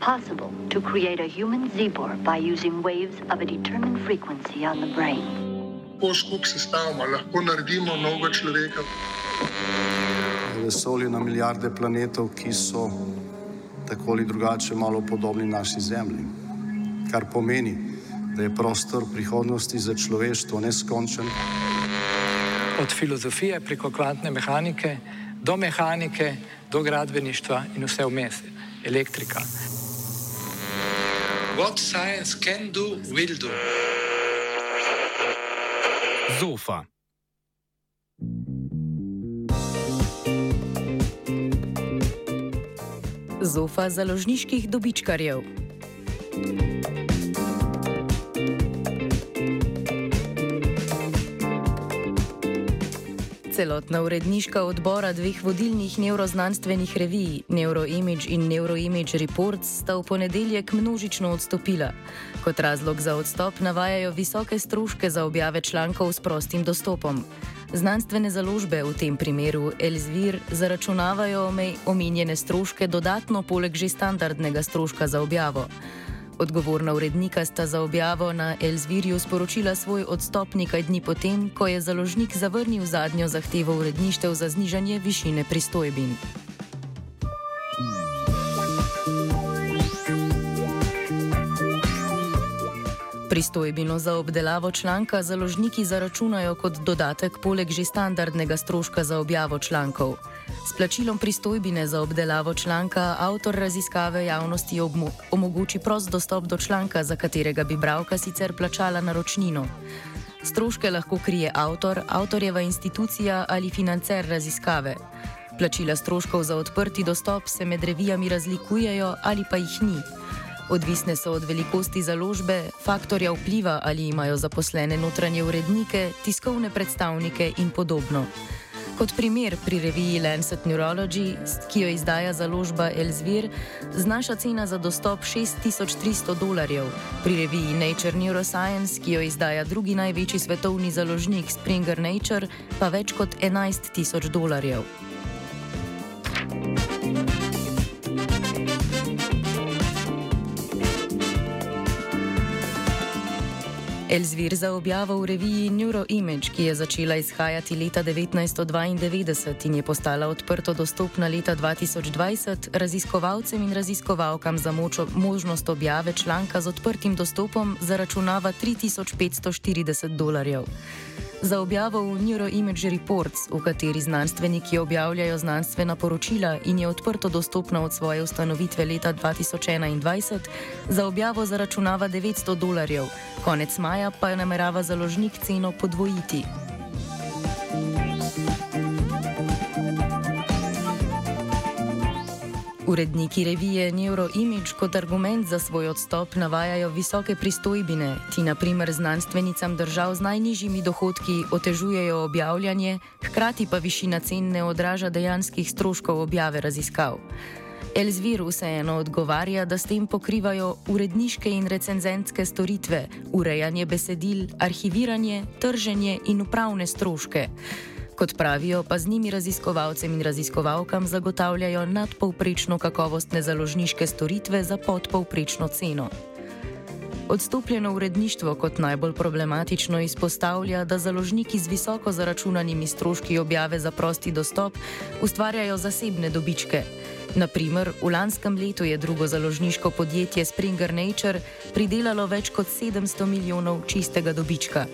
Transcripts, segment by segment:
possible to create a human zebra by using waves of a determined frequency on the brain. Skupaj se stavimo, lahko naredimo novega človeka. Vesolje na milijarde planetov, ki so tako ali drugače malo podobni naši Zemlji. Kar pomeni, da je prostor prihodnosti za človeštvo neskončen. Od filozofije preko kvantne mehanike do gradbeništva in vse vmes, elektrika. What science can do, will do. Zofa. Zofa založniških dobičkarjev. Celotna uredniška odbora dveh vodilnih nevroznanstvenih revij, Neuroimage in Neuroimage Reports, sta v ponedeljek množično odstopila. Kot razlog za odstop navajajo visoke stroške za objave člankov s prostim dostopom. Znanstvene založbe, v tem primeru Elsevier, zaračunavajo omenjene stroške dodatno poleg že standardnega stroška za objavo. Odgovorna urednika sta za objavo na Elsevierju sporočila svoj odstop nekaj dni potem, ko je založnik zavrnil zadnjo zahtevo uredništev za znižanje višine pristojbin. Pristojbino za obdelavo članka založniki zaračunajo kot dodatek poleg že standardnega stroška za objavo člankov. S plačilom pristojbine za obdelavo članka avtor raziskave javnosti omogoči prost dostop do članka, za katerega bi bralka sicer plačala naročnino. Stroške lahko krije avtor, avtorjeva institucija ali financer raziskave. Plačila stroškov za odprti dostop se med revijami razlikujejo ali pa jih ni. Odvisne so od velikosti založbe, faktorja vpliva, ali imajo zaposlene notranje urednike, tiskovne predstavnike in podobno. Kot primer, pri reviji Lancet Neurology, ki jo izdaja založba Elsevier, znaša cena za dostop $6,300, pri reviji Nature Neuroscience, ki jo izdaja drugi največji svetovni založnik Springer Nature, pa več kot $11,000. Elsevier za objavo v reviji Neuroimage, ki je začela izhajati leta 1992 in je postala odprto dostopna leta 2020, raziskovalcem in raziskovalkam za možnost objave članka z odprtim dostopom zaračunava $3,540. Za objavo v Neuroimage Reports, v kateri znanstveniki objavljajo znanstvena poročila in je odprto dostopna od svoje ustanovitve leta 2021, za objavo zaračunava $900, konec maja pa namerava založnik ceno podvojiti. Uredniki revije Neuroimage kot argument za svoj odstop navajajo visoke pristojbine, ti na primer znanstvenicam držav z najnižjimi dohodki otežujejo objavljanje, hkrati pa višina cen ne odraža dejanskih stroškov objave raziskav. Elsevier vseeno odgovarja, da s tem pokrivajo uredniške in recenzentske storitve, urejanje besedil, arhiviranje, trženje in upravne stroške. Kot pravijo, pa z njimi raziskovalcem in raziskovalkam zagotavljajo nadpovprečno kakovostne založniške storitve za podpovprečno ceno. Odstopljeno uredništvo kot najbolj problematično izpostavlja, da založniki z visoko zaračunanimi stroški objave za prosti dostop ustvarjajo zasebne dobičke. Na primer, v lanskem letu je drugo založniško podjetje Springer Nature pridelalo več kot 700 milijonov čistega dobička.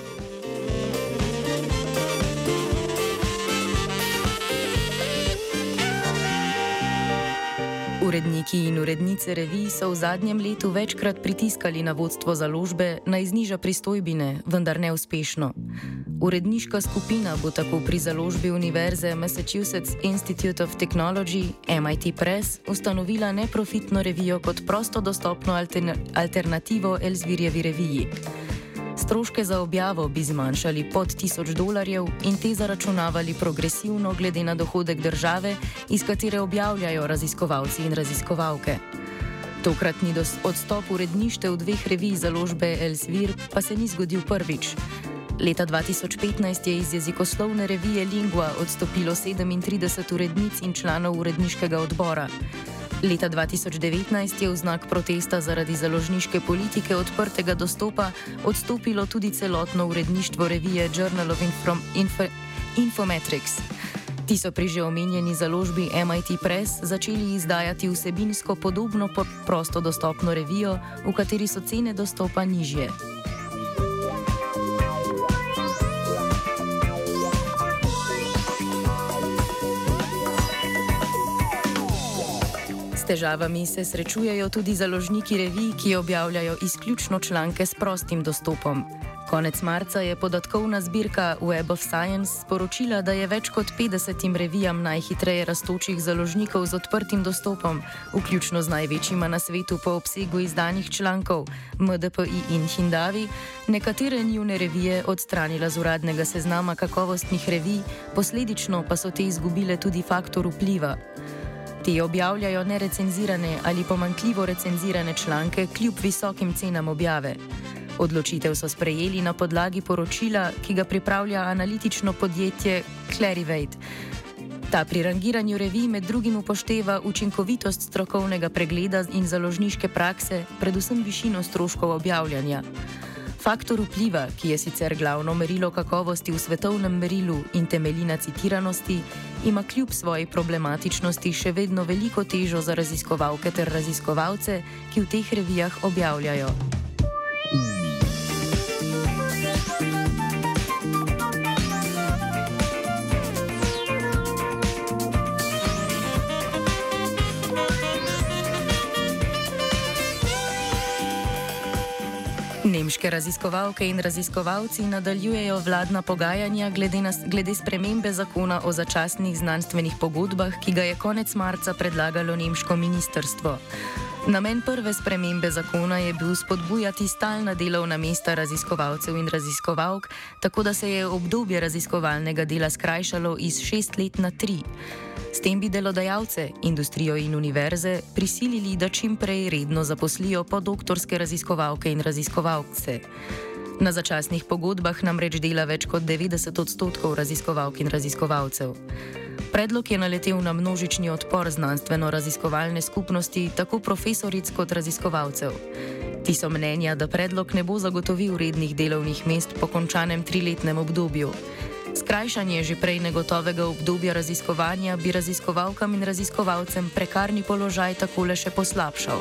Uredniki in urednice revij so v zadnjem letu večkrat pritiskali na vodstvo založbe naj zniža pristojbine, vendar neuspešno. Uredniška skupina bo tako pri založbi Univerze Massachusetts Institute of Technology, MIT Press, ustanovila neprofitno revijo kot prosto dostopno alternativo Elsevierjevi reviji. Stroške za objavo bi zmanjšali pod $1,000 in te zaračunavali progresivno glede na dohodek države, iz katere objavljajo raziskovalci in raziskovalke. Tokratni odstop uredništev dveh revij založbe Elsevier pa se ni zgodil prvič. Leta 2015 je iz jezikoslovne revije Lingua odstopilo 37 urednic in članov uredniškega odbora. Leta 2019 je v znak protesta zaradi založniške politike odprtega dostopa odstopilo tudi celotno uredništvo revije Journal of Infometrics. Ti so pri že omenjeni založbi MIT Press začeli izdajati vsebinsko podobno prosto dostopno revijo, v kateri so cene dostopa nižje. S težavami se srečujejo tudi založniki revij, ki objavljajo izključno članke s prostim dostopom. Konec marca je podatkovna zbirka Web of Science sporočila, da je več kot 50 revijam najhitreje rastočih založnikov z odprtim dostopom, vključno z največjima na svetu po obsegu izdanih člankov, MDPI in Hindavi, nekatere njune revije odstranila z uradnega seznama kakovostnih revij, posledično pa so te izgubile tudi faktor vpliva. Te objavljajo nerecenzirane ali pomanjkljivo recenzirane članke kljub visokim cenam objave. Odločitev so sprejeli na podlagi poročila, ki ga pripravlja analitično podjetje Clarivate. Ta pri rangiranju revij med drugim upošteva učinkovitost strokovnega pregleda in založniške prakse, predvsem višino stroškov objavljanja. Faktor vpliva, ki je sicer glavno merilo kakovosti v svetovnem merilu in temelji na citiranosti, ima kljub svoji problematičnosti še vedno veliko težo za raziskovalke ter raziskovalce, ki v teh revijah objavljajo. Nemške raziskovalke in raziskovalci nadaljujejo vladna pogajanja glede spremembe zakona o začasnih znanstvenih pogodbah, ki ga je konec marca predlagalo nemško ministrstvo. Namen prve spremembe zakona je bil spodbujati stalna delovna mesta raziskovalcev in raziskovalk, tako da se je obdobje raziskovalnega dela skrajšalo iz 6 let na 3. S tem bi delodajalce, industrijo in univerze prisilili, da čim prej redno zaposlijo podoktorske raziskovalke in raziskovalce. Na začasnih pogodbah namreč dela več kot 90% raziskovalk in raziskovalcev. Predlog je naletel na množični odpor znanstveno-raziskovalne skupnosti, tako profesoric kot raziskovalcev. Ti so mnenja, da predlog ne bo zagotovil rednih delovnih mest po končanem 3-letnem obdobju. Skrajšanje že prej negotovega obdobja raziskovanja bi raziskovalkam in raziskovalcem prekarni položaj takole še poslabšal.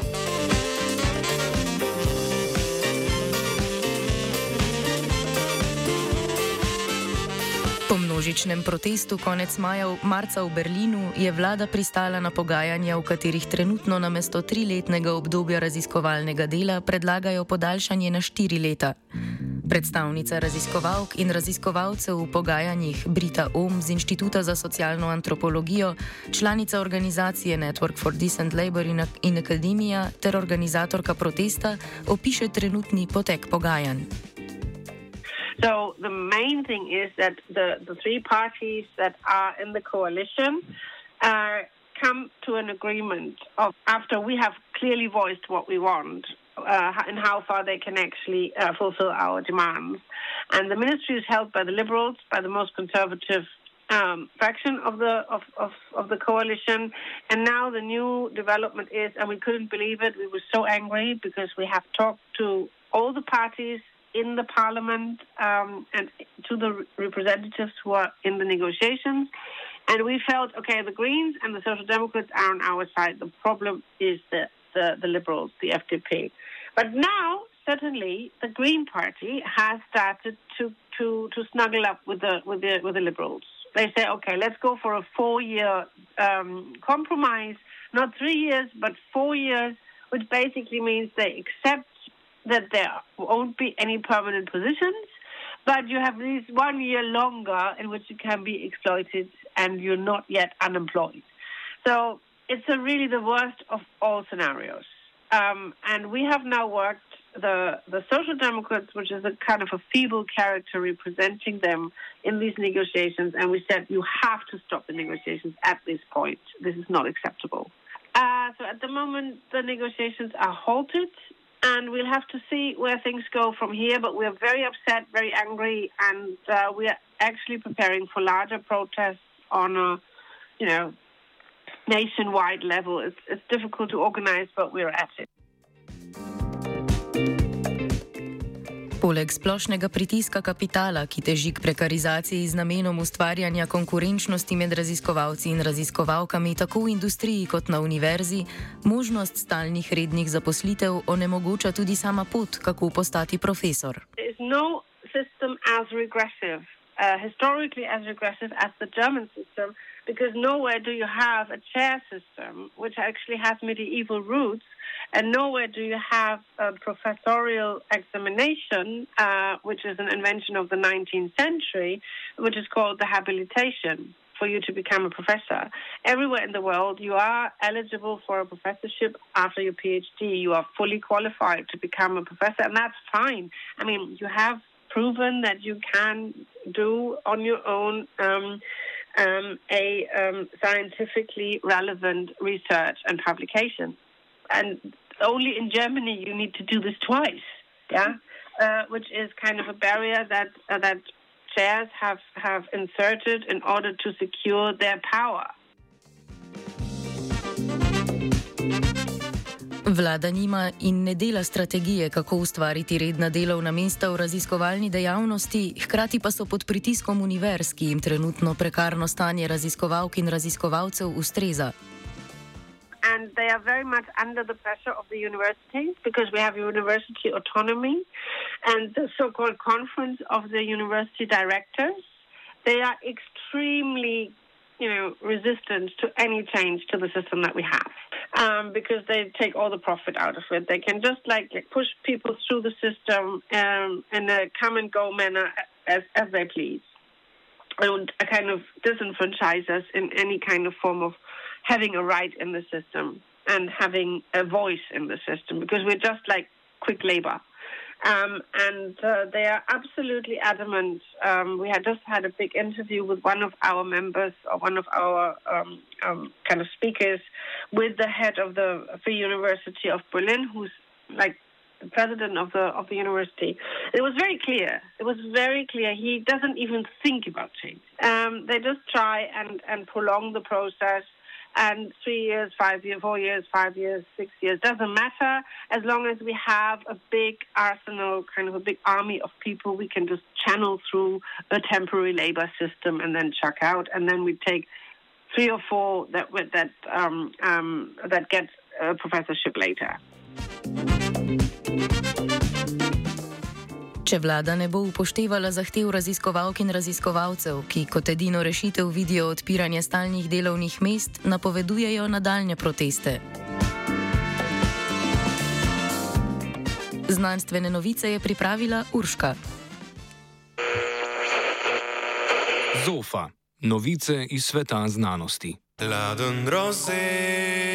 Po množičnem protestu konec marca v Berlinu je vlada pristala na pogajanja, v katerih trenutno namesto 3-letnega obdobja raziskovalnega dela predlagajo podaljšanje na 4 leta. Predstavnica raziskovalk in raziskovalcev v pogajanjih Brita Ohm z Inštituta za socialno antropologijo, članica organizacije Network for Decent Labor in Academia ter organizatorka protesta, opiše trenutni potek pogajanj. So the main thing is that the three parties that are in the coalition come to an agreement after we have clearly voiced what we want and how far they can actually fulfill our demands. And the ministry is held by the Liberals, by the most conservative faction of the coalition. And now the new development is, and we couldn't believe it, we were so angry because we have talked to all the parties in the parliament and to the representatives who are in the negotiations. And we felt, okay, the Greens and the Social Democrats are on our side. The problem is the Liberals, the FDP. But now, certainly, the Green Party has started to snuggle up with the Liberals. They say, okay, let's go for a 4-year compromise, not 3 years, but 4 years, which basically means they accept that there won't be any permanent positions, but you have at least 1 year longer in which you can be exploited and you're not yet unemployed. So it's really the worst of all scenarios. And we have now worked the Social Democrats, which is a kind of a feeble character representing them in these negotiations, and we said you have to stop the negotiations at this point. This is not acceptable. So at the moment, the negotiations are halted, and we'll have to see where things go from here. But we're very upset, very angry, and we are actually preparing for larger protests on, nationwide level. It's difficult to organize, but we're at it. Poleg splošnega pritiska kapitala, ki teži k prekarizaciji z namenom ustvarjanja konkurenčnosti med raziskovalci in raziskovalkami tako v industriji kot na univerzi, možnost stalnih rednih zaposlitev onemogoča tudi sama pot, kako postati profesor. No system as regressive, historically as regressive as the German system, because nowhere do you have a chair system, which actually has medieval roots, and nowhere do you have a professorial examination, which is an invention of the 19th century, which is called the habilitation, for you to become a professor. Everywhere in the world, you are eligible for a professorship after your PhD. You are fully qualified to become a professor, and that's fine. I mean, you have proven that you can do on your own scientifically relevant research and publication. And only in Germany you need to do this twice, which is kind of a barrier that chairs have inserted in order to secure their power. Vlada nima in ne dela strategije, kako ustvariti redna delovna mesta v raziskovalni dejavnosti, hkrati pa so pod pritiskom univerz, ki jim trenutno prekarno stanje raziskovalk in raziskovalcev ustreza. And they are very much under the pressure of the universities because we have university autonomy and the so-called conference of the university directors. They are extremely, resistant to any change to the system that we have because they take all the profit out of it. They can just push people through the system in a come and go manner as they please, and kind of disenfranchise us in any kind of form of having a right in the system and having a voice in the system, because we're just like quick labor. And they are absolutely adamant. We had just had a big interview with one of our members, or one of our kind of speakers, with the head of the Free University of Berlin, who's like the president of the university. It was very clear. He doesn't even think about change. They just try and prolong the process. And 3 years, 5 years, 4 years, 5 years, 6 years, doesn't matter. As long as we have a big arsenal, kind of a big army of people, we can just channel through a temporary labor system and then chuck out. And then we take 3 or 4 that get a professorship later. Če vlada ne bo upoštevala zahtev raziskovalk in raziskovalcev, ki kot edino rešitev vidijo odpiranje stalnih delovnih mest, napovedujejo nadaljnje proteste. Znanstvene novice je pripravila Urška. Zofa. Novice iz sveta znanosti.